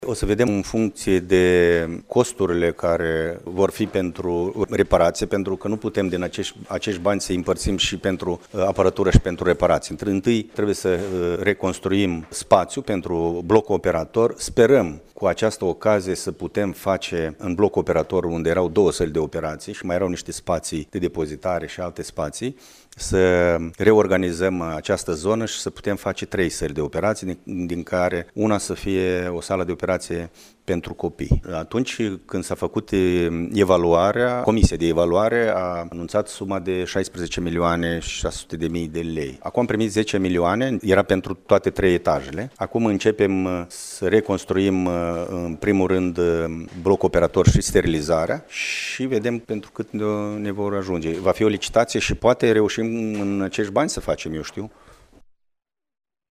O să vedem în funcție de costurile care vor fi pentru reparație, pentru că nu putem din acești bani să îi împărțim și pentru aparatură și pentru reparații. Întâi trebuie să reconstruim spațiu pentru blocul operator. Sperăm cu această ocazie să putem face în bloc operator, unde erau 2 săli de operații și mai erau niște spații de depozitare și alte spații, să reorganizăm această zonă și să putem face 3 săli de operații, din care una să fie o sală de operație pentru copii. Atunci când s-a făcut evaluarea, comisia de evaluare a anunțat suma de 16.600.000 de lei. Acum am primit 10 milioane, era pentru toate 3 etajele. Acum începem să reconstruim în primul rând bloc operator și sterilizarea și vedem pentru cât ne vor ajunge. Va fi o licitație și poate reușim în acești bani să facem, eu știu,